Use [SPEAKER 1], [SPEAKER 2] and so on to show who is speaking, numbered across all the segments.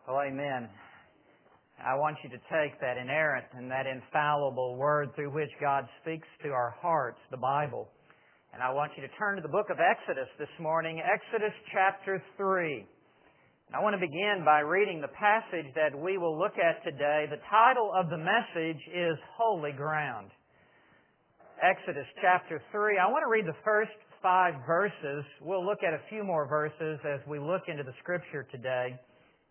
[SPEAKER 1] Well, amen. I want you to take that inerrant and that infallible Word through which God speaks to our hearts, the Bible. And I want you to turn to the book of Exodus this morning, Exodus chapter 3. And I want to begin by reading the passage that we will look at today. The title of the message is Holy Ground. Exodus chapter 3. I want to read the first 5 verses. We'll look at a few more verses as we look into the Scripture today.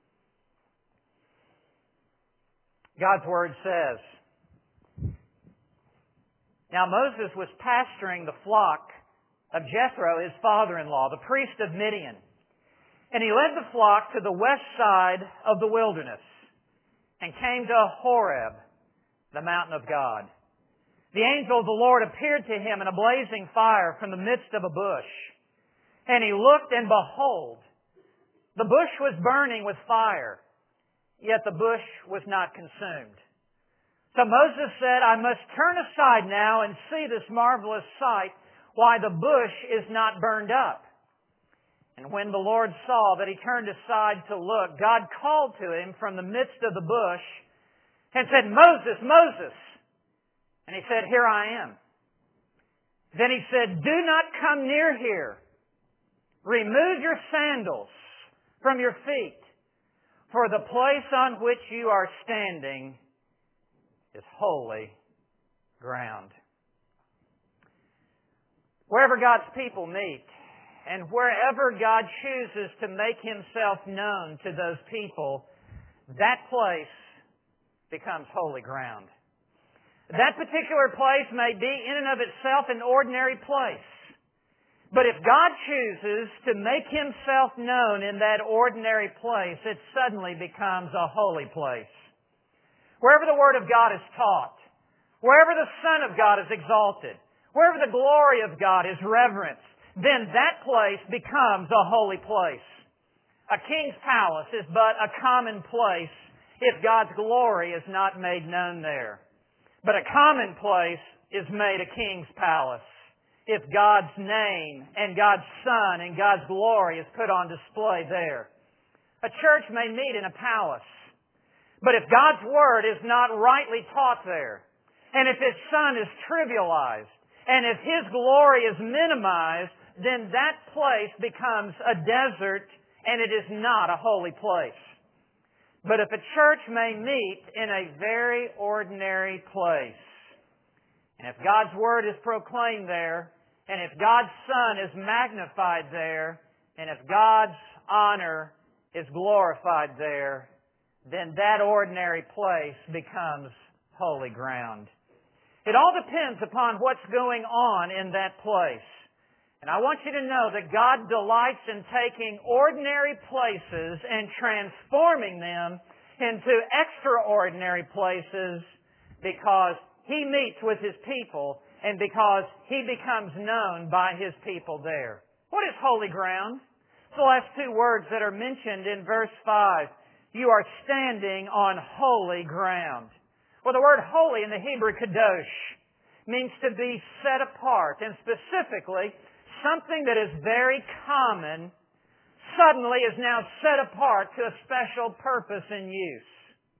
[SPEAKER 1] God's Word says, Now Moses was pasturing the flock of Jethro, his father-in-law, the priest of Midian. And he led the flock to the west side of the wilderness and came to Horeb, the mountain of God. The angel of the Lord appeared to him in a blazing fire from the midst of a bush. And he looked, and behold, the bush was burning with fire, yet the bush was not consumed. So Moses said, I must turn aside now and see this marvelous sight, why the bush is not burned up. And when the Lord saw that he turned aside to look, God called to him from the midst of the bush and said, Moses, Moses! And he said, Here I am. Then he said, Do not come near here. Remove your sandals from your feet, for the place on which you are standing is holy ground. Wherever God's people meet, and wherever God chooses to make Himself known to those people, that place becomes holy ground. That particular place may be in and of itself an ordinary place. But if God chooses to make Himself known in that ordinary place, it suddenly becomes a holy place. Wherever the Word of God is taught, wherever the Son of God is exalted, wherever the glory of God is reverenced, then that place becomes a holy place. A king's palace is but a common place if God's glory is not made known there. But a common place is made a king's palace if God's name and God's Son and God's glory is put on display there. A church may meet in a palace, but if God's Word is not rightly taught there, and if His Son is trivialized, and if His glory is minimized, then that place becomes a desert and it is not a holy place. But if a church may meet in a very ordinary place, and if God's Word is proclaimed there, and if God's Son is magnified there, and if God's honor is glorified there, then that ordinary place becomes holy ground. It all depends upon what's going on in that place. And I want you to know that God delights in taking ordinary places and transforming them into extraordinary places because He meets with His people and because He becomes known by His people there. What is holy ground? It's the last 2 words that are mentioned in verse 5. You are standing on holy ground. Well, the word holy in the Hebrew, kadosh, means to be set apart, and specifically, something that is very common suddenly is now set apart to a special purpose and use.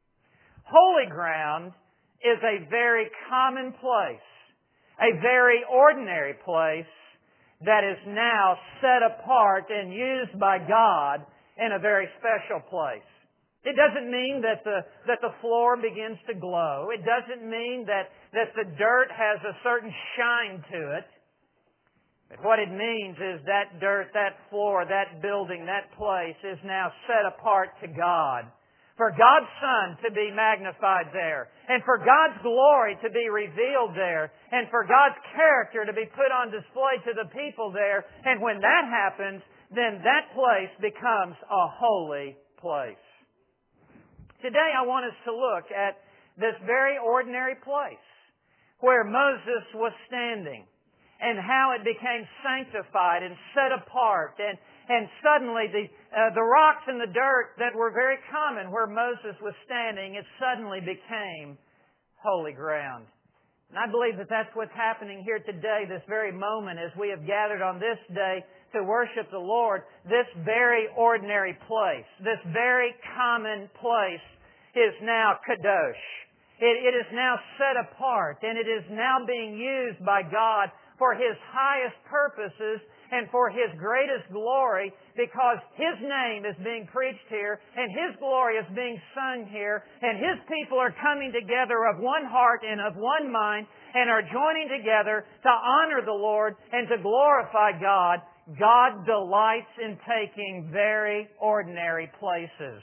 [SPEAKER 1] Holy ground is a very common place, a very ordinary place that is now set apart and used by God in a very special place. It doesn't mean that the floor begins to glow. It doesn't mean that the dirt has a certain shine to it. But what it means is that dirt, that floor, that building, that place is now set apart to God. For God's Son to be magnified there. And for God's glory to be revealed there. And for God's character to be put on display to the people there. And when that happens, then that place becomes a holy place. Today I want us to look at this very ordinary place where Moses was standing, and how it became sanctified and set apart. And suddenly the rocks and the dirt that were very common where Moses was standing, it suddenly became holy ground. And I believe that that's what's happening here today, this very moment, as we have gathered on this day to worship the Lord, this very ordinary place, this very common place is now kadosh. It is now set apart, and it is now being used by God for His highest purposes and for His greatest glory, because His name is being preached here and His glory is being sung here, and His people are coming together of one heart and of one mind and are joining together to honor the Lord and to glorify God. God delights in taking very ordinary places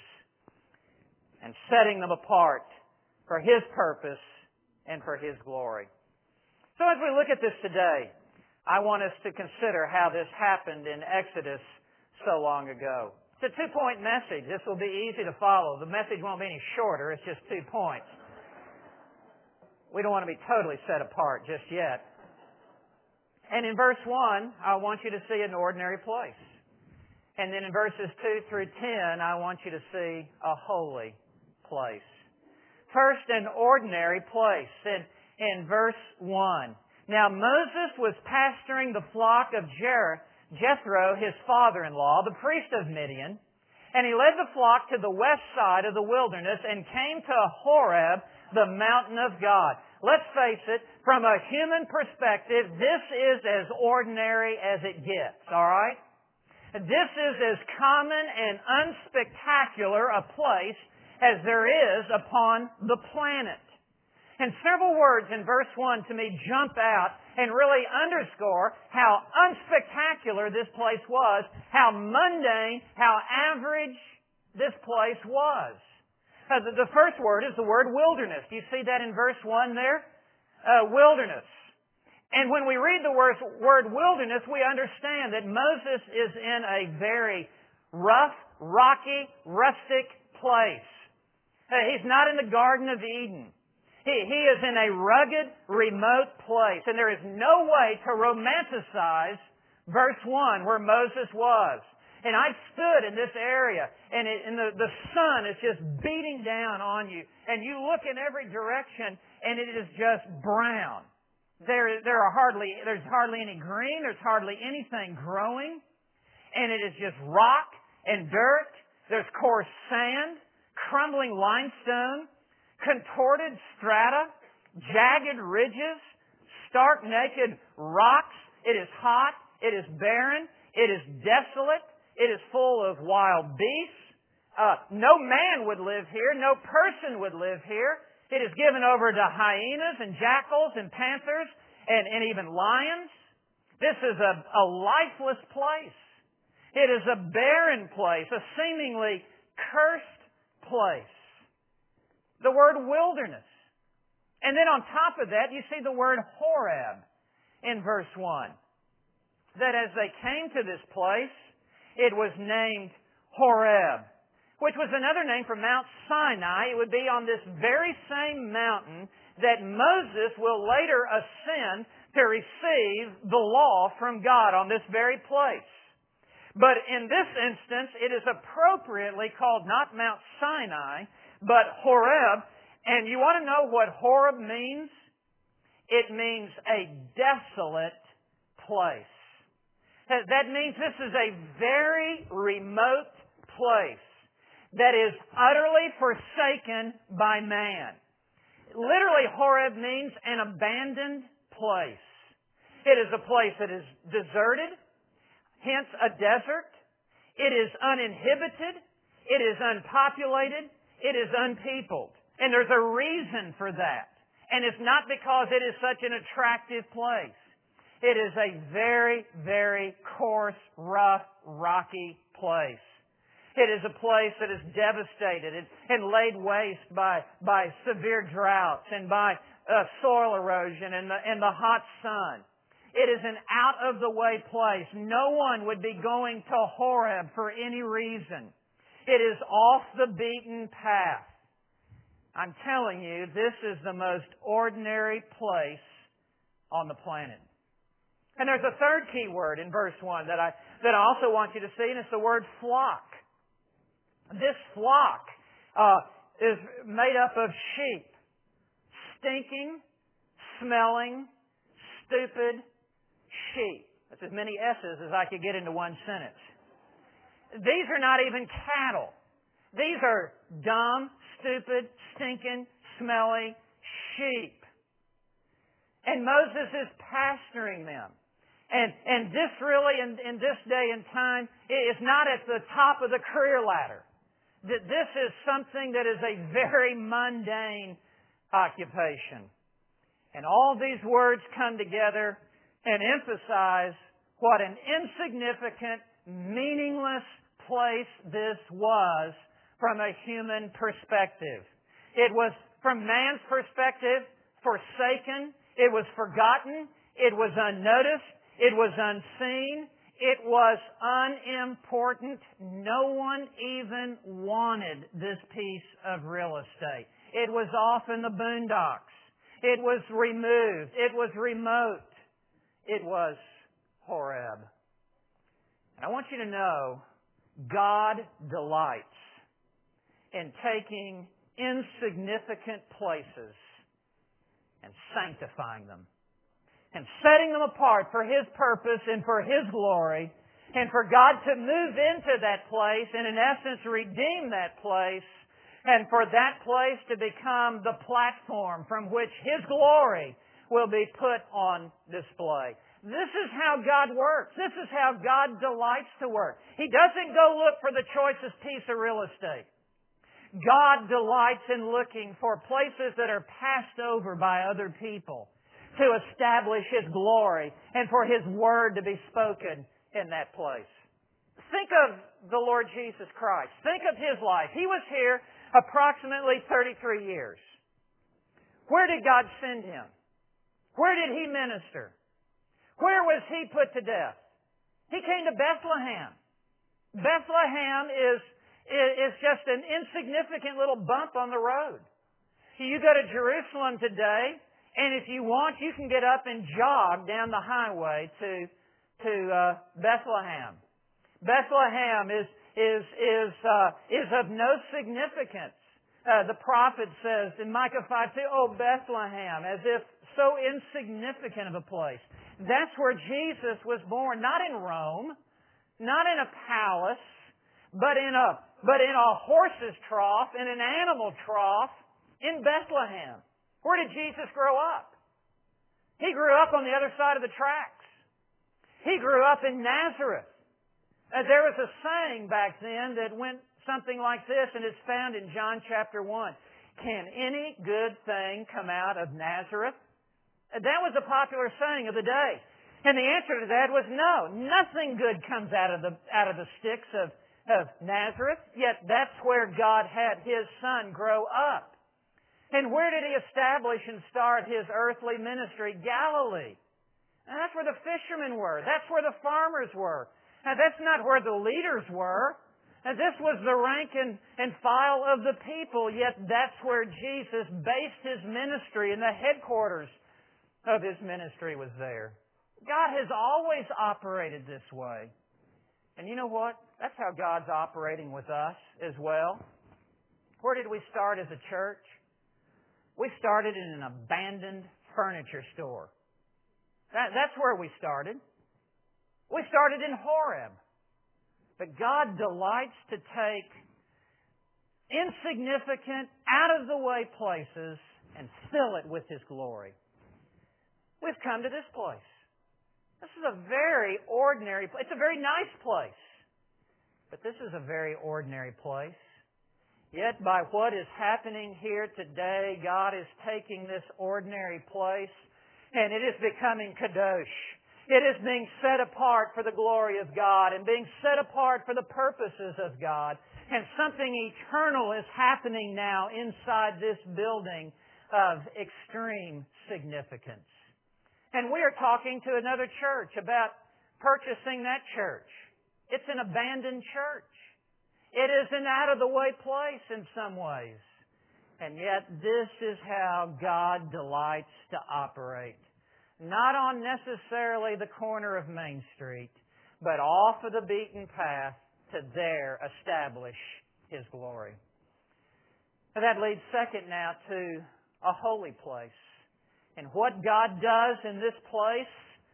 [SPEAKER 1] and setting them apart for His purpose and for His glory. So as we look at this today, I want us to consider how this happened in Exodus so long ago. It's a 2-point message. This will be easy to follow. The message won't be any shorter. It's just 2 points. We don't want to be totally set apart just yet. And in verse 1, I want you to see an ordinary place. And then in verses 2 through 10, I want you to see a holy place. First, an ordinary place. In verse 1. Now Moses was pasturing the flock of Jethro, his father-in-law, the priest of Midian, and he led the flock to the west side of the wilderness and came to Horeb, the mountain of God. Let's face it, from a human perspective, this is as ordinary as it gets, all right? This is as common and unspectacular a place as there is upon the planet. And several words in verse 1 to me jump out and really underscore how unspectacular this place was, how mundane, how average this place was. The first word is the word wilderness. Do you see that in verse 1 there? Wilderness. And when we read the word wilderness, we understand that Moses is in a very rough, rocky, rustic place. He's not in the Garden of Eden. He is in a rugged, remote place. And there is no way to romanticize verse 1 where Moses was. And I stood in this area, and the sun is just beating down on you. And you look in every direction, and it is just brown. There's hardly any green. There's hardly anything growing. And it is just rock and dirt. There's coarse sand, crumbling limestone, contorted strata, jagged ridges, stark naked rocks. It is hot. It is barren. It is desolate. It is full of wild beasts. No man would live here. No person would live here. It is given over to hyenas and jackals and panthers and even lions. This is a lifeless place. It is a barren place, a seemingly cursed place. The word wilderness. And then on top of that, you see the word Horeb in verse 1. That as they came to this place, it was named Horeb, which was another name for Mount Sinai. It would be on this very same mountain that Moses will later ascend to receive the law from God on this very place. But in this instance, it is appropriately called not Mount Sinai, but Horeb. And you want to know what Horeb means? It means a desolate place. That means this is a very remote place that is utterly forsaken by man. Literally, Horeb means an abandoned place. It is a place that is deserted, hence a desert. It is uninhibited. It is unpopulated. It is unpeopled. And there's a reason for that. And it's not because it is such an attractive place. It is a very, very coarse, rough, rocky place. It is a place that is devastated and laid waste by severe droughts and by soil erosion and the hot sun. It is an out-of-the-way place. No one would be going to Horeb for any reason. It is off the beaten path. I'm telling you, this is the most ordinary place on the planet. And there's a third key word in verse 1 that I also want you to see, and it's the word flock. This flock is made up of sheep. Stinking, smelling, stupid sheep. That's as many S's as I could get into one sentence. These are not even cattle. These are dumb, stupid, stinking, smelly sheep. And Moses is pasturing them. And this really, in this day and time, is not at the top of the career ladder. This is something that is a very mundane occupation. And all these words come together and emphasize what an insignificant, meaningless place this was from a human perspective. It was, from man's perspective, forsaken. It was forgotten. It was unnoticed. It was unseen. It was unimportant. No one even wanted this piece of real estate. It was off in the boondocks. It was removed. It was remote. It was Horeb. And I want you to know, God delights in taking insignificant places and sanctifying them and setting them apart for His purpose and for His glory, and for God to move into that place and in essence redeem that place, and for that place to become the platform from which His glory will be put on display. This is how God works. This is how God delights to work. He doesn't go look for the choicest piece of real estate. God delights in looking for places that are passed over by other people to establish His glory and for His Word to be spoken in that place. Think of the Lord Jesus Christ. Think of His life. He was here approximately 33 years. Where did God send Him? Where did He minister? Where was He put to death? He came to Bethlehem. Bethlehem is just an insignificant little bump on the road. You go to Jerusalem today, and if you want, you can get up and jog down the highway to Bethlehem. Bethlehem is of no significance. The prophet says in Micah 5:2, "Oh, Bethlehem," as if so insignificant of a place. That's where Jesus was born, not in Rome, not in a palace, but in a horse's trough, in an animal trough in Bethlehem. Where did Jesus grow up? He grew up on the other side of the tracks. He grew up in Nazareth. There was a saying back then that went something like this, and it's found in John chapter 1. Can any good thing come out of Nazareth? That was a popular saying of the day. And the answer to that was no. Nothing good comes out of the sticks of Nazareth, yet that's where God had His Son grow up. And where did He establish and start His earthly ministry? Galilee. And that's where the fishermen were. That's where the farmers were. Now, that's not where the leaders were. And this was the rank and file of the people, yet that's where Jesus based His ministry, and the headquarters of His ministry was there. God has always operated this way. And you know what? That's how God's operating with us as well. Where did we start as a church? We started in an abandoned furniture store. That's where we started. We started in Horeb. But God delights to take insignificant, out-of-the-way places and fill it with His glory. We've come to this place. This is a very ordinary place. It's a very nice place. But this is a very ordinary place. Yet by what is happening here today, God is taking this ordinary place and it is becoming kadosh. It is being set apart for the glory of God and being set apart for the purposes of God. And something eternal is happening now inside this building of extreme significance. And we are talking to another church about purchasing that church. It's an abandoned church. It is an out-of-the-way place in some ways. And yet this is how God delights to operate. Not on necessarily the corner of Main Street, but off of the beaten path to there establish His glory. That leads second now to a holy place. And what God does in this place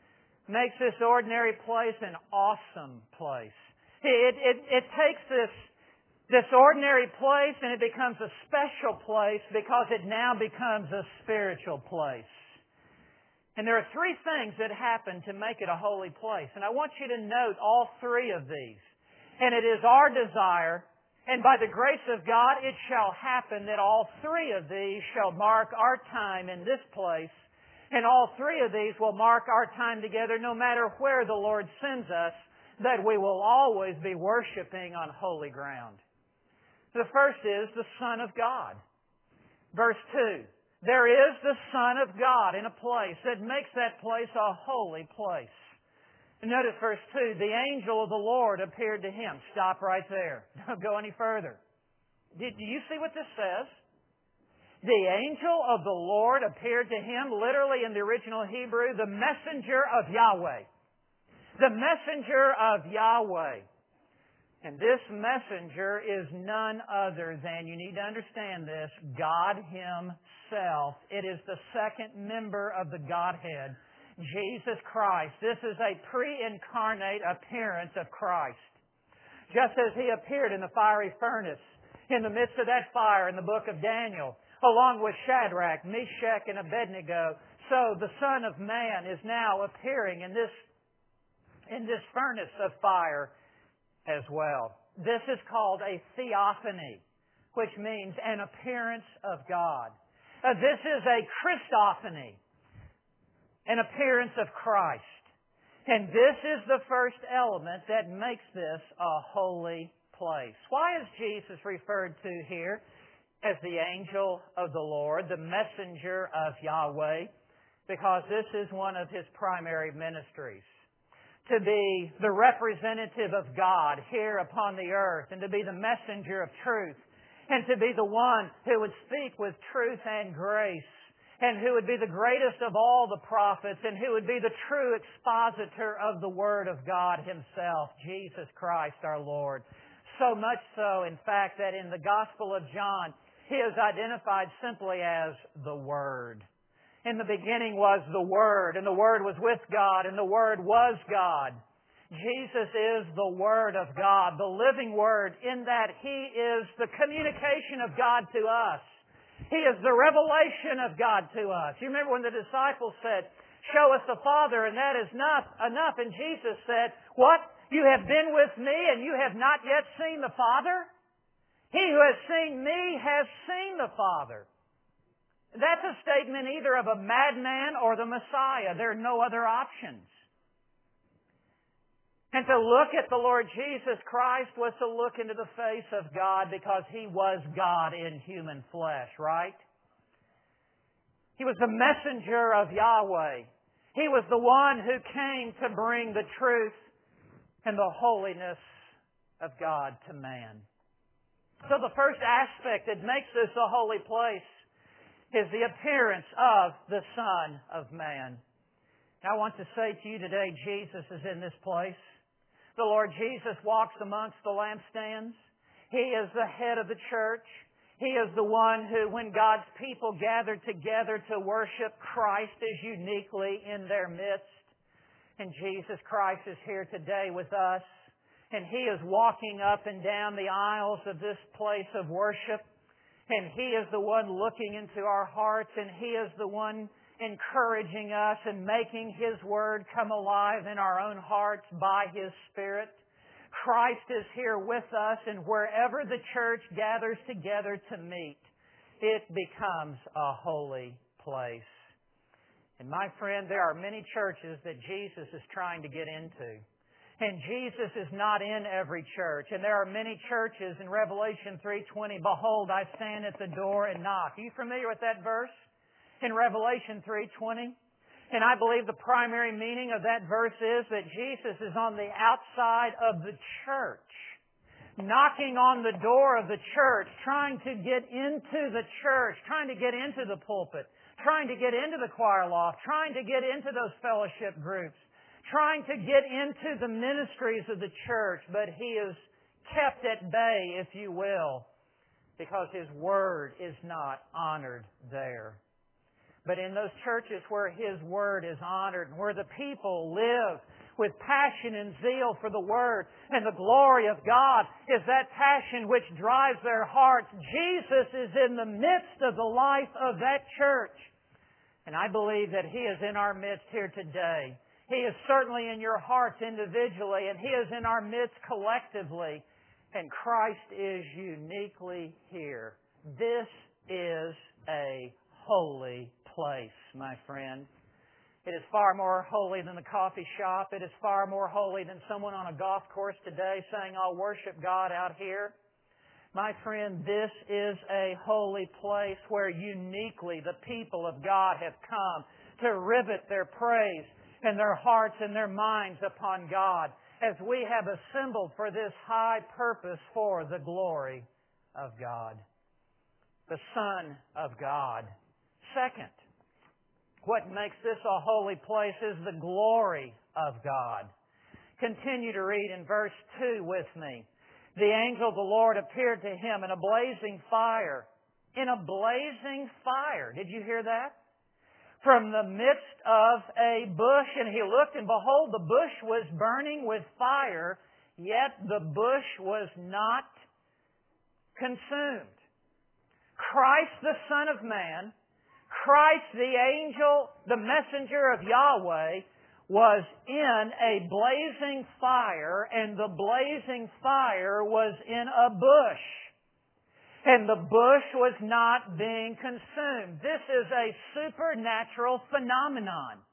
[SPEAKER 1] makes this ordinary place an awesome place. It takes this ordinary place and it becomes a special place because it now becomes a spiritual place. And there are three things that happen to make it a holy place. And I want you to note all three of these. And it is our desire, and by the grace of God, it shall happen that all three of these shall mark our time in this place. And all three of these will mark our time together no matter where the Lord sends us, that we will always be worshiping on holy ground. The first is the Son of God. Verse 2. There is the Son of God in a place that makes that place a holy place. And notice verse 2. The angel of the Lord appeared to him. Stop right there. Don't go any further. Do you see what this says? The angel of the Lord appeared to him, literally in the original Hebrew, the messenger of Yahweh. The messenger of Yahweh. And this messenger is none other than, you need to understand this, God Himself. It is the second member of the Godhead, Jesus Christ. This is a pre-incarnate appearance of Christ. Just as He appeared in the fiery furnace, in the midst of that fire in the book of Daniel, along with Shadrach, Meshach, and Abednego, so the Son of Man is now appearing in this furnace of fire as well. This is called a theophany, which means an appearance of God. This is a Christophany, an appearance of Christ. And this is the first element that makes this a holy place. Why is Jesus referred to here as the angel of the Lord, the messenger of Yahweh? Because this is one of His primary ministries. To be the representative of God here upon the earth, and to be the messenger of truth, and to be the one who would speak with truth and grace, and who would be the greatest of all the prophets, and who would be the true expositor of the Word of God Himself, Jesus Christ our Lord. So much so, in fact, that in the Gospel of John, He is identified simply as the Word. In the beginning was the Word, and the Word was with God, and the Word was God. Jesus is the Word of God, the living Word, in that He is the communication of God to us. He is the revelation of God to us. You remember when the disciples said, "Show us the Father, and that is enough." And Jesus said, "What? You have been with me, and you have not yet seen the Father? He who has seen me has seen the Father." That's a statement either of a madman or the Messiah. There are no other options. And to look at the Lord Jesus Christ was to look into the face of God because He was God in human flesh, right? He was the messenger of Yahweh. He was the one who came to bring the truth and the holiness of God to man. So the first aspect that makes this a holy place is the appearance of the Son of Man. I want to say to you today, Jesus is in this place. The Lord Jesus walks amongst the lampstands. He is the head of the church. He is the one who, when God's people gather together to worship, Christ is uniquely in their midst. And Jesus Christ is here today with us. And He is walking up and down the aisles of this place of worship. And He is the one looking into our hearts, and He is the one encouraging us and making His Word come alive in our own hearts by His Spirit. Christ is here with us, and wherever the church gathers together to meet, it becomes a holy place. And my friend, there are many churches that Jesus is trying to get into. And Jesus is not in every church. And there are many churches in Revelation 3:20, "Behold, I stand at the door and knock." Are you familiar with that verse? In Revelation 3:20? And I believe the primary meaning of that verse is that Jesus is on the outside of the church, knocking on the door of the church, trying to get into the church, trying to get into the pulpit, trying to get into the choir loft, trying to get into those fellowship groups, trying to get into the ministries of the church, but He is kept at bay, if you will, because His Word is not honored there. But in those churches where His Word is honored and where the people live with passion and zeal for the Word and the glory of God is that passion which drives their hearts, Jesus is in the midst of the life of that church. And I believe that He is in our midst here today. He is certainly in your hearts individually, and He is in our midst collectively. And Christ is uniquely here. This is a holy place, my friend. It is far more holy than the coffee shop. It is far more holy than someone on a golf course today saying, I'll worship God out here. My friend, this is a holy place where uniquely the people of God have come to rivet their praise and their hearts and their minds upon God as we have assembled for this high purpose for the glory of God, the Son of God. Second, what makes this a holy place is the glory of God. Continue to read in verse 2 with me. The angel of the Lord appeared to him in a blazing fire. In a blazing fire. Did you hear that? From the midst of a bush, and he looked, and behold, the bush was burning with fire, yet the bush was not consumed. Christ, the Son of Man, Christ, the angel, the messenger of Yahweh, was in a blazing fire, and the blazing fire was in a bush. And the bush was not being consumed. This is a supernatural phenomenon.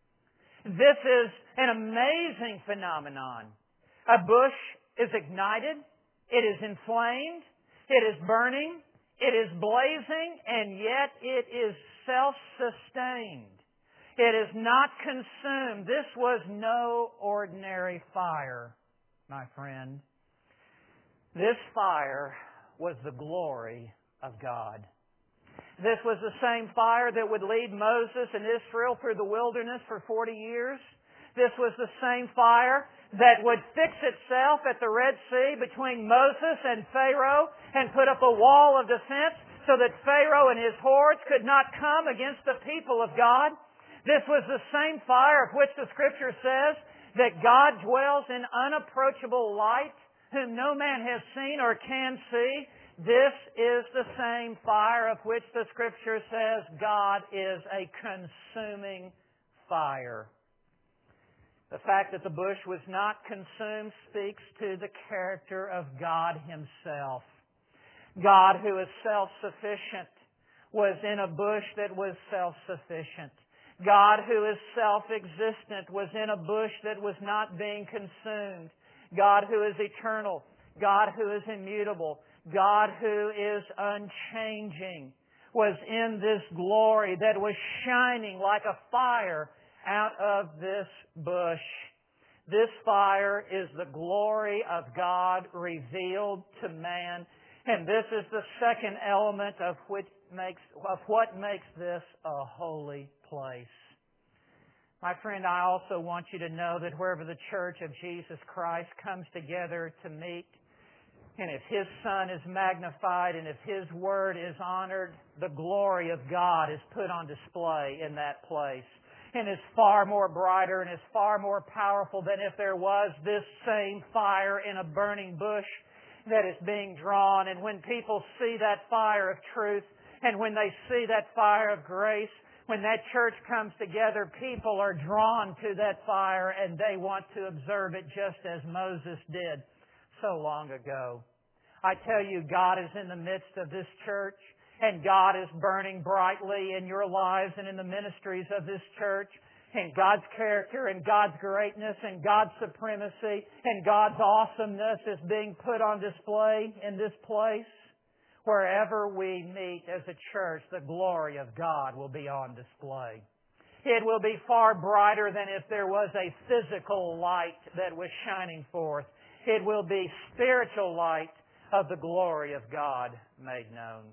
[SPEAKER 1] This is an amazing phenomenon. A bush is ignited, it is inflamed, it is burning, it is blazing, and yet it is self-sustained. It is not consumed. This was no ordinary fire, my friend. This fire was the glory of God. This was the same fire that would lead Moses and Israel through the wilderness for 40 years. This was the same fire that would fix itself at the Red Sea between Moses and Pharaoh and put up a wall of defense so that Pharaoh and his hordes could not come against the people of God. This was the same fire of which the Scripture says that God dwells in unapproachable light, whom no man has seen or can see. This is the same fire of which the Scripture says God is a consuming fire. The fact that the bush was not consumed speaks to the character of God Himself. God, who is self-sufficient, was in a bush that was self-sufficient. God, who is self-existent, was in a bush that was not being consumed. God, who is eternal. God, who is immutable. God, who is unchanging, was in this glory that was shining like a fire out of this bush. This fire is the glory of God revealed to man. And this is the second element of what makes this a holy place. My friend, I also want you to know that wherever the Church of Jesus Christ comes together to meet, and if His Son is magnified and if His Word is honored, the glory of God is put on display in that place. And is far more brighter and is far more powerful than if there was this same fire in a burning bush that is being drawn. And when people see that fire of truth, and when they see that fire of grace, when that church comes together, people are drawn to that fire and they want to observe it just as Moses did so long ago. I tell you, God is in the midst of this church, and God is burning brightly in your lives and in the ministries of this church. And God's character and God's greatness and God's supremacy and God's awesomeness is being put on display in this place. Wherever we meet as a church, the glory of God will be on display. It will be far brighter than if there was a physical light that was shining forth. It will be spiritual light of the glory of God made known.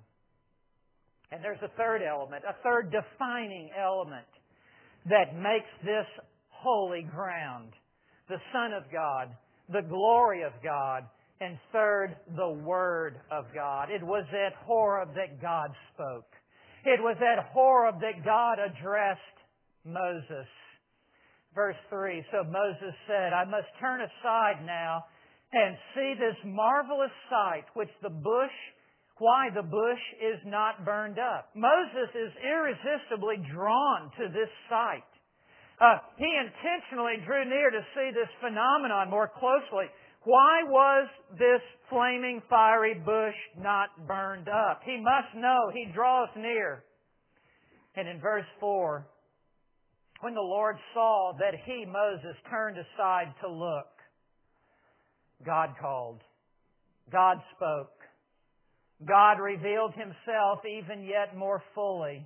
[SPEAKER 1] And there's a third element, a third defining element that makes this holy ground. The Son of God, the glory of God, and third, the Word of God. It was at Horeb that God spoke. It was at Horeb that God addressed Moses. Verse 3, so Moses said, I must turn aside now and see this marvelous sight, why the bush is not burned up. Moses is irresistibly drawn to this sight. He intentionally drew near to see this phenomenon more closely. Why was this flaming fiery bush not burned up? He must know. He draws near. And in verse 4, when the Lord saw that he, Moses, turned aside to look, God called. God spoke. God revealed Himself even yet more fully.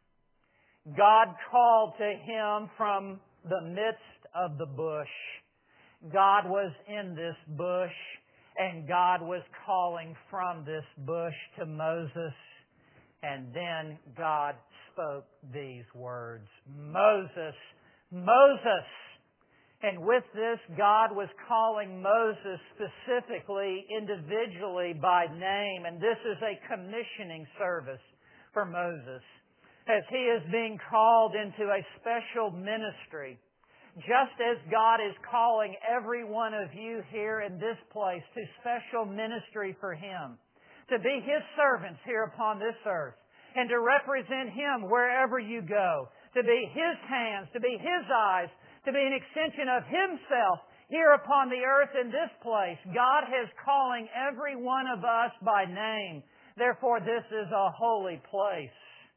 [SPEAKER 1] God called to him from the midst of the bush. God was in this bush, and God was calling from this bush to Moses. And then God spoke these words, Moses, Moses. And with this, God was calling Moses specifically, individually by name. And this is a commissioning service for Moses, as he is being called into a special ministry. Just as God is calling every one of you here in this place to special ministry for Him, to be His servants here upon this earth, and to represent Him wherever you go, to be His hands, to be His eyes, to be an extension of Himself here upon the earth in this place. God is calling every one of us by name. Therefore, this is a holy place.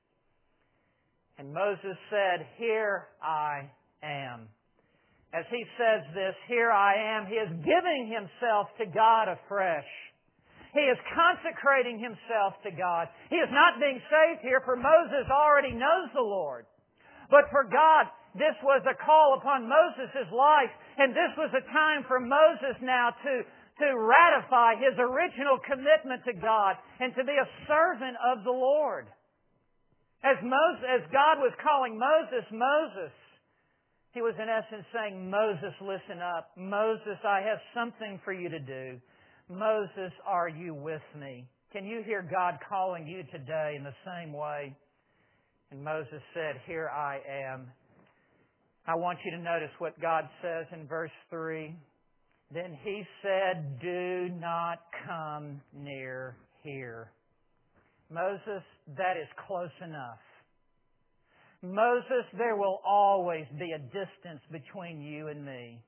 [SPEAKER 1] And Moses said, Here I am. As he says this, Here I am, he is giving himself to God afresh. He is consecrating himself to God. He is not being saved here, for Moses already knows the Lord. But for God, this was a call upon Moses' life, and this was a time for Moses now to ratify his original commitment to God and to be a servant of the Lord. As God was calling Moses, He was in essence saying, Moses, listen up. Moses, I have something for you to do. Moses, are you with me? Can you hear God calling you today in the same way? And Moses said, Here I am. I want you to notice what God says in verse 3. Then He said, Do not come near here. Moses, that is close enough. Moses, there will always be a distance between you and me.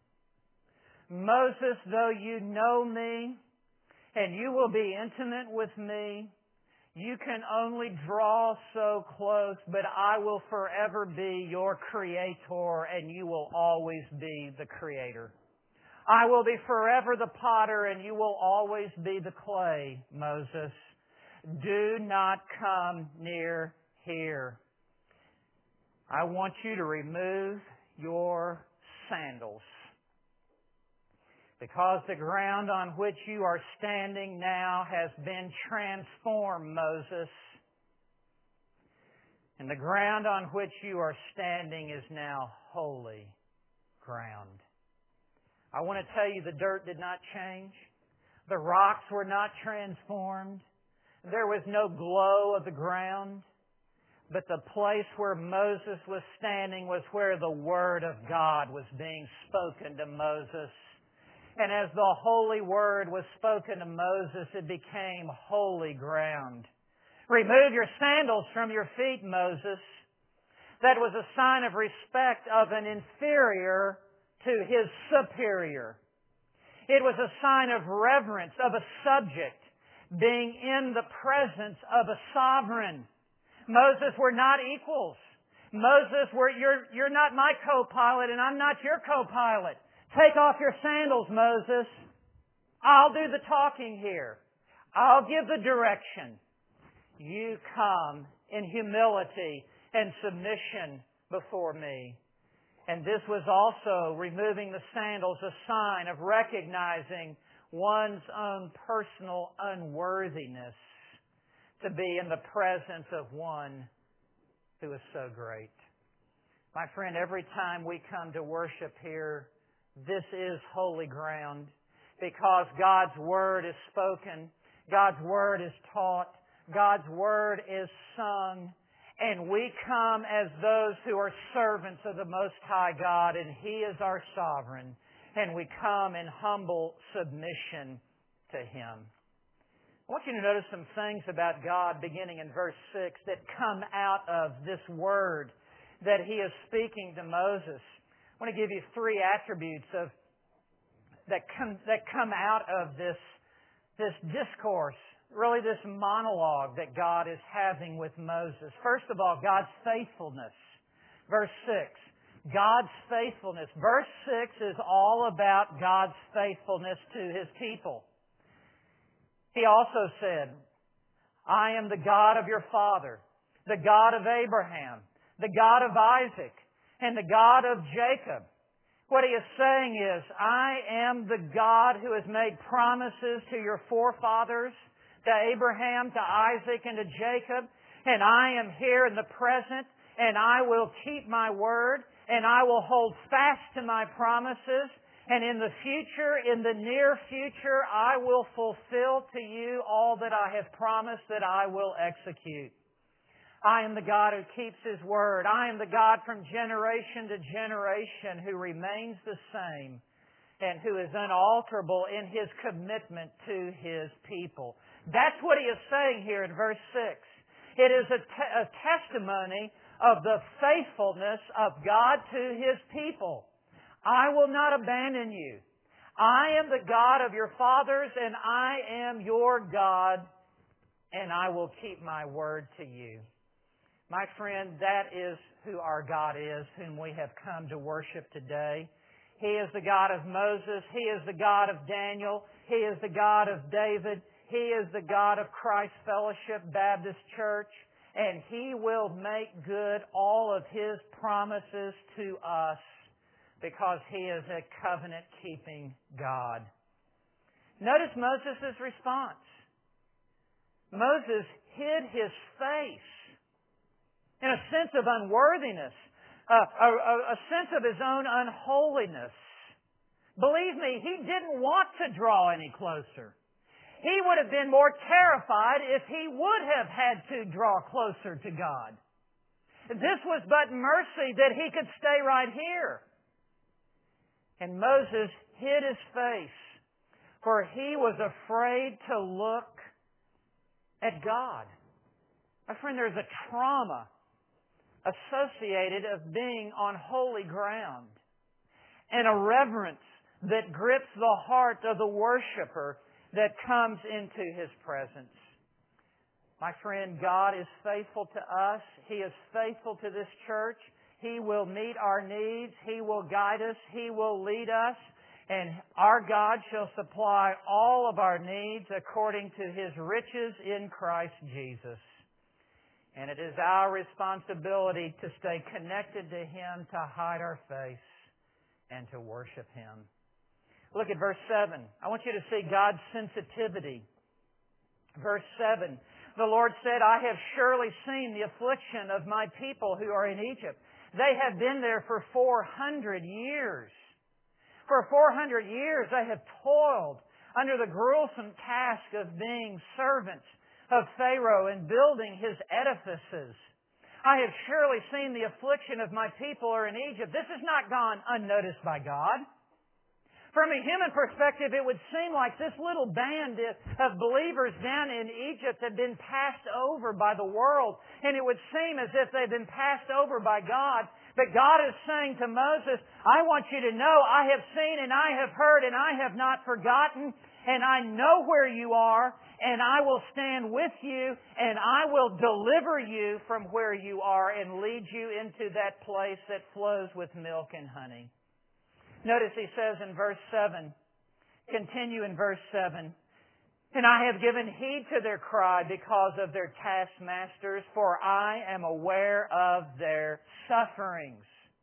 [SPEAKER 1] Moses, though you know me and you will be intimate with me, you can only draw so close, but I will forever be your creator and you will always be the creator. I will be forever the potter and you will always be the clay, Moses. Do not come near here. I want you to remove your sandals, because the ground on which you are standing now has been transformed, Moses. And the ground on which you are standing is now holy ground. I want to tell you, the dirt did not change. The rocks were not transformed. There was no glow of the ground. But the place where Moses was standing was where the Word of God was being spoken to Moses. And as the Holy Word was spoken to Moses, it became holy ground. Remove your sandals from your feet, Moses. That was a sign of respect of an inferior to his superior. It was a sign of reverence of a subject being in the presence of a sovereign. Moses, we're not equals. Moses, you're not my co-pilot and I'm not your co-pilot. Take off your sandals, Moses. I'll do the talking here. I'll give the direction. You come in humility and submission before me. And this was also, removing the sandals, a sign of recognizing one's own personal unworthiness to be in the presence of one who is so great. My friend, every time we come to worship here, this is holy ground, because God's Word is spoken, God's Word is taught, God's Word is sung, And we come as those who are servants of the Most High God, and He is our sovereign. And we come in humble submission to Him. I want you to notice some things about God beginning in verse 6 that come out of this word that He is speaking to Moses. I want to give you three attributes that come out of this discourse, really this monologue that God is having with Moses. First of all, God's faithfulness. Verse 6. God's faithfulness. Verse 6 is all about God's faithfulness to His people. He also said, I am the God of your father, the God of Abraham, the God of Isaac, and the God of Jacob. What He is saying is, I am the God who has made promises to your forefathers, to Abraham, to Isaac, and to Jacob, and I am here in the present, and I will keep my word, and I will hold fast to my promises, and in the future, in the near future, I will fulfill to you all that I have promised that I will execute. I am the God who keeps His word. I am the God from generation to generation who remains the same and who is unalterable in His commitment to His people. That's what He is saying here in verse 6. It is a testimony of the faithfulness of God to His people. I will not abandon you. I am the God of your fathers, and I am your God, and I will keep my word to you. My friend, that is who our God is, whom we have come to worship today. He is the God of Moses. He is the God of Daniel. He is the God of David. He is the God of Christ Fellowship Baptist Church. And He will make good all of His promises to us, because He is a covenant-keeping God. Notice Moses' response. Moses hid his face in a sense of unworthiness, a sense of his own unholiness. Believe me, he didn't want to draw any closer. He would have been more terrified if he would have had to draw closer to God. This was but mercy that he could stay right here. And Moses hid his face, for he was afraid to look at God. My friend, there's a trauma associated of being on holy ground, and a reverence that grips the heart of the worshiper that comes into His presence. My friend, God is faithful to us. He is faithful to this church. He will meet our needs. He will guide us. He will lead us. And our God shall supply all of our needs according to His riches in Christ Jesus. And it is our responsibility to stay connected to Him, to hide our face, and to worship Him. Look at verse 7. I want you to see God's sensitivity. Verse 7. The Lord said, I have surely seen the affliction of my people who are in Egypt. They have been there for 400 years. For 400 years they have toiled under the gruesome task of being servants of Pharaoh and building his edifices. I have surely seen the affliction of my people who are in Egypt. This has not gone unnoticed by God. From a human perspective, it would seem like this little band of believers down in Egypt had been passed over by the world, and it would seem as if they'd been passed over by God. But God is saying to Moses, I want you to know I have seen and I have heard and I have not forgotten, and I know where you are, and I will stand with you, and I will deliver you from where you are and lead you into that place that flows with milk and honey. Notice He says in verse 7, continue in verse 7, and I have given heed to their cry because of their taskmasters, for I am aware of their sufferings.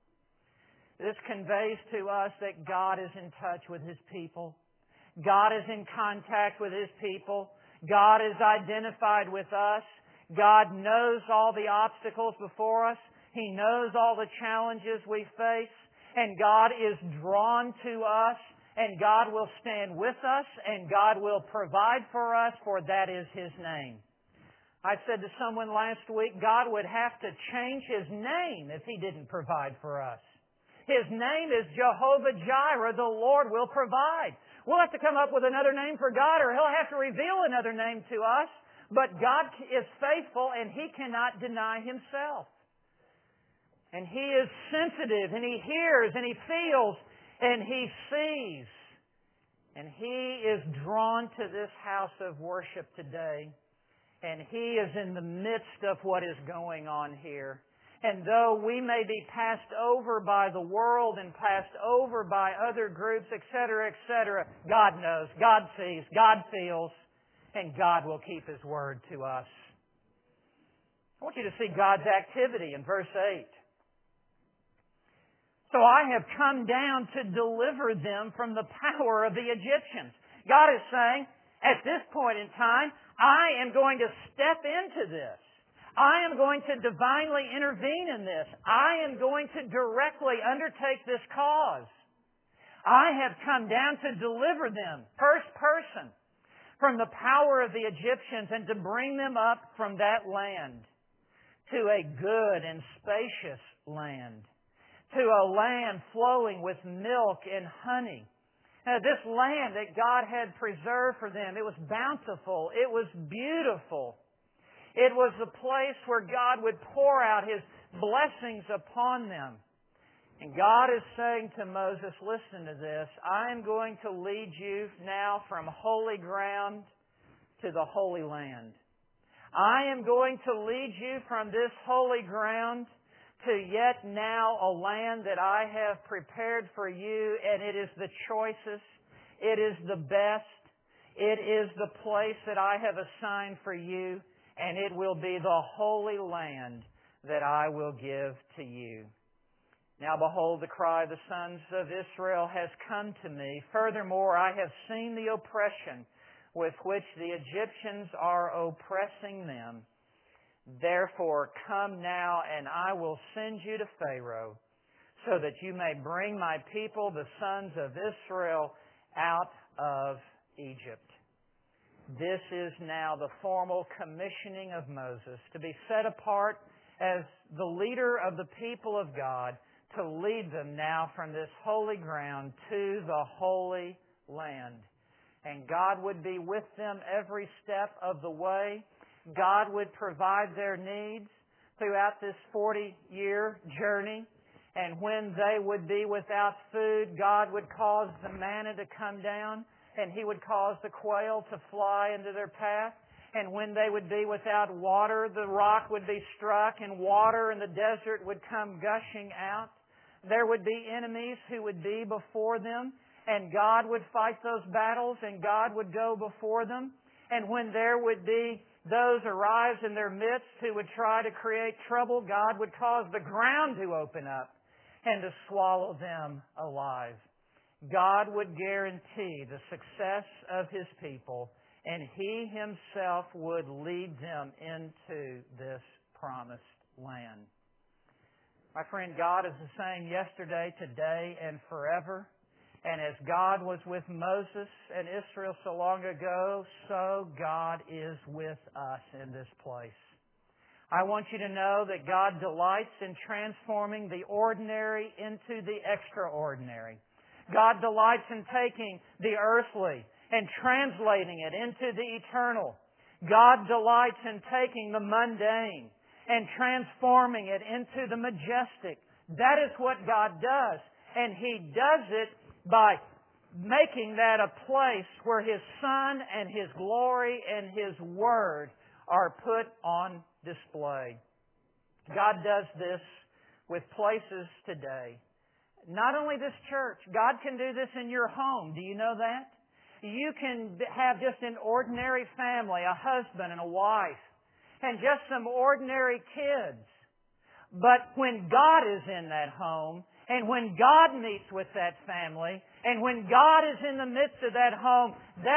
[SPEAKER 1] This conveys to us that God is in touch with His people. God is in contact with His people. God is identified with us. God knows all the obstacles before us. He knows all the challenges we face. And God is drawn to us, and God will stand with us, and God will provide for us, for that is His name. I said to someone last week, God would have to change His name if He didn't provide for us. His name is Jehovah Jireh, the Lord will provide. We'll have to come up with another name for God, or He'll have to reveal another name to us. But God is faithful, and He cannot deny Himself. And He is sensitive, and He hears, and He feels, and He sees. And He is drawn to this house of worship today. And He is in the midst of what is going on here. And though we may be passed over by the world and passed over by other groups, etc., God knows, God sees, God feels, and God will keep His word to us. I want you to see God's activity in verse 8. So I have come down to deliver them from the power of the Egyptians. God is saying, at this point in time, I am going to step into this. I am going to divinely intervene in this. I am going to directly undertake this cause. I have come down to deliver them, first person, from the power of the Egyptians and to bring them up from that land to a good and spacious land, to a land flowing with milk and honey. Now, this land that God had preserved for them, it was bountiful. It was beautiful. It was the place where God would pour out His blessings upon them. And God is saying to Moses, listen to this, I am going to lead you now from holy ground to the Holy Land. I am going to lead you from this holy ground to yet now a land that I have prepared for you, and it is the choicest, it is the best, it is the place that I have assigned for you, and it will be the holy land that I will give to you. Now behold, the cry of the sons of Israel has come to me. Furthermore, I have seen the oppression with which the Egyptians are oppressing them. Therefore, come now, and I will send you to Pharaoh, so that you may bring my people, the sons of Israel, out of Egypt. This is now the formal commissioning of Moses to be set apart as the leader of the people of God, to lead them now from this holy ground to the Holy Land. And God would be with them every step of the way. God would provide their needs throughout this 40-year journey. And when they would be without food, God would cause the manna to come down, and He would cause the quail to fly into their path. And when they would be without water, the rock would be struck, and water in the desert would come gushing out. There would be enemies who would be before them, and God would fight those battles, and God would go before them. And when there would be those arise in their midst who would try to create trouble, God would cause the ground to open up and to swallow them alive. God would guarantee the success of His people, and He Himself would lead them into this promised land. My friend, God is the same yesterday, today, and forever. And as God was with Moses and Israel so long ago, so God is with us in this place. I want you to know that God delights in transforming the ordinary into the extraordinary. God delights in taking the earthly and translating it into the eternal. God delights in taking the mundane and transforming it into the majestic. That is what God does. And He does it by making that a place where His Son and His glory and His Word are put on display. God does this with places today. Not only this church, God can do this in your home. Do you know that? You can have just an ordinary family, a husband and a wife, and just some ordinary kids. But when God is in that home, and when God meets with that family, and when God is in the midst of that home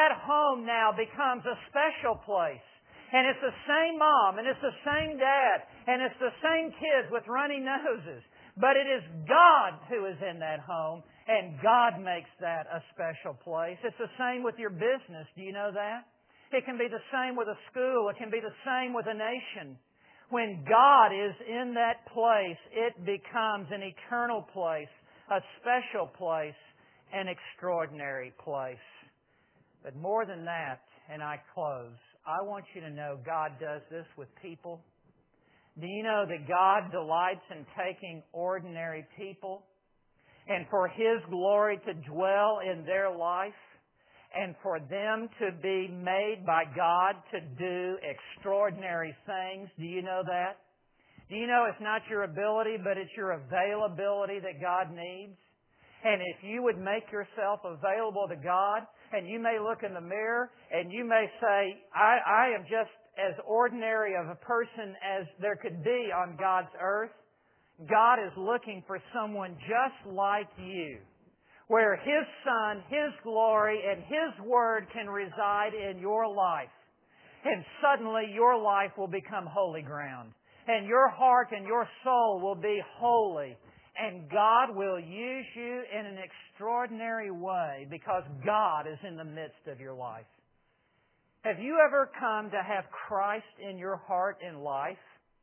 [SPEAKER 1] now becomes a special place. And it's the same mom, and it's the same dad, and it's the same kids with runny noses. But it is God who is in that home, and God makes that a special place. It's the same with your business. Do you know that? It can be the same with a school. It can be the same with a nation. When God is in that place, it becomes an eternal place, a special place, an extraordinary place. But more than that, and I close, I want you to know God does this with people. Do you know that God delights in taking ordinary people and for His glory to dwell in their life and for them to be made by God to do extraordinary things? Do you know that? Do you know it's not your ability, but it's your availability that God needs? And if you would make yourself available to God, and you may look in the mirror and you may say, I am just as ordinary of a person as there could be on God's earth. God is looking for someone just like you, where His Son, His glory, and His Word can reside in your life. And suddenly your life will become holy ground. And your heart and your soul will be holy. And God will use you in an extraordinary way because God is in the midst of your life. Have you ever come to have Christ in your heart and life?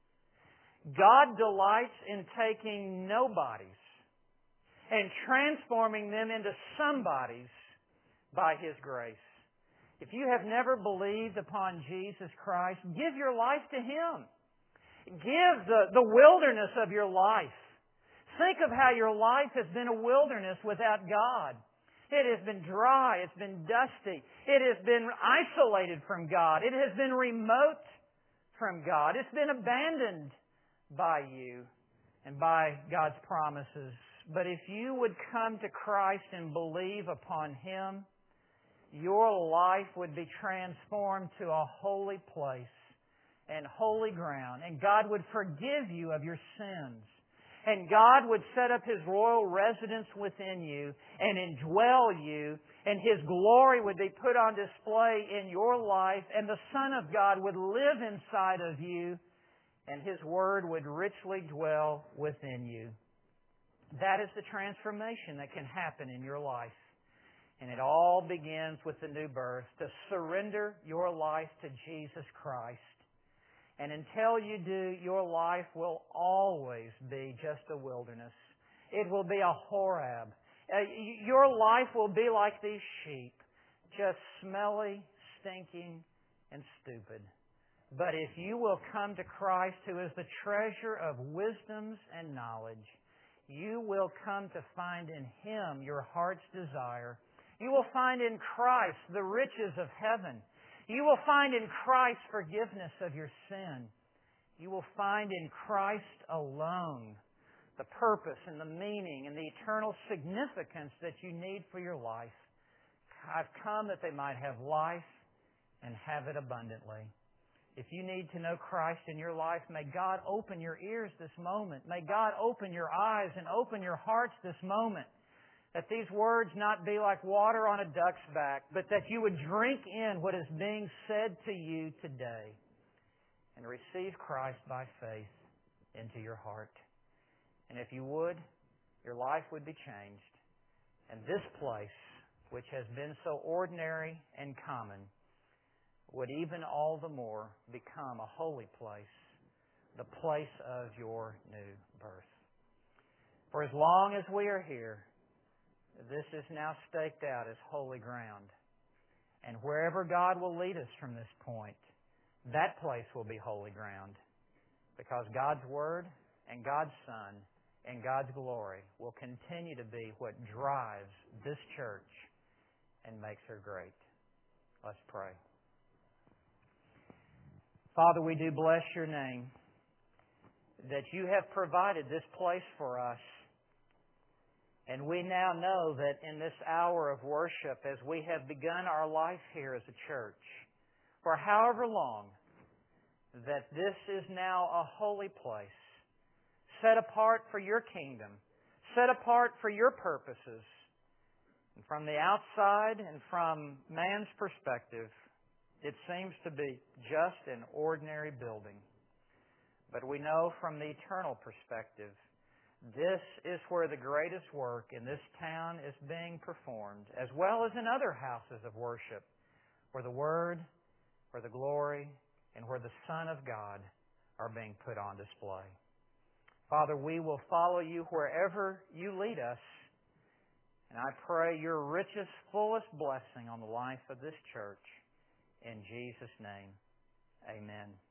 [SPEAKER 1] God delights in taking nobodies and transforming them into somebodies by His grace. If you have never believed upon Jesus Christ, give your life to Him. Give the wilderness of your life. Think of how your life has been a wilderness without God. It has been dry. It's been dusty. It has been isolated from God. It has been remote from God. It's been abandoned by you and by God's promises. But if you would come to Christ and believe upon Him, your life would be transformed to a holy place and holy ground. And God would forgive you of your sins. And God would set up His royal residence within you and indwell you, and His glory would be put on display in your life, and the Son of God would live inside of you, and His Word would richly dwell within you. That is the transformation that can happen in your life. And it all begins with the new birth, to surrender your life to Jesus Christ. And until you do, your life will always be just a wilderness. It will be a Horeb. Your life will be like these sheep, just smelly, stinking, and stupid. But if you will come to Christ, who is the treasure of wisdoms and knowledge, you will come to find in Him your heart's desire. You will find in Christ the riches of heaven. You will find in Christ forgiveness of your sin. You will find in Christ alone the purpose and the meaning and the eternal significance that you need for your life. I've come that they might have life and have it abundantly. If you need to know Christ in your life, may God open your ears this moment. May God open your eyes and open your hearts this moment. That these words not be like water on a duck's back, but that you would drink in what is being said to you today and receive Christ by faith into your heart. And if you would, your life would be changed. And this place, which has been so ordinary and common, would even all the more become a holy place, the place of your new birth. For as long as we are here, this is now staked out as holy ground. And wherever God will lead us from this point, that place will be holy ground. Because God's Word and God's Son and God's glory will continue to be what drives this church and makes her great. Let's pray. Father, we do bless Your name that You have provided this place for us. And we now know that in this hour of worship, as we have begun our life here as a church, for however long, that this is now a holy place, set apart for Your kingdom, set apart for Your purposes. And from the outside and from man's perspective, it seems to be just an ordinary building. But we know from the eternal perspective, this is where the greatest work in this town is being performed, as well as in other houses of worship, where the Word where the glory and where the Son of God are being put on display. Father, we will follow You wherever You lead us. And I pray Your richest, fullest blessing on the life of this church. In Jesus' name, amen.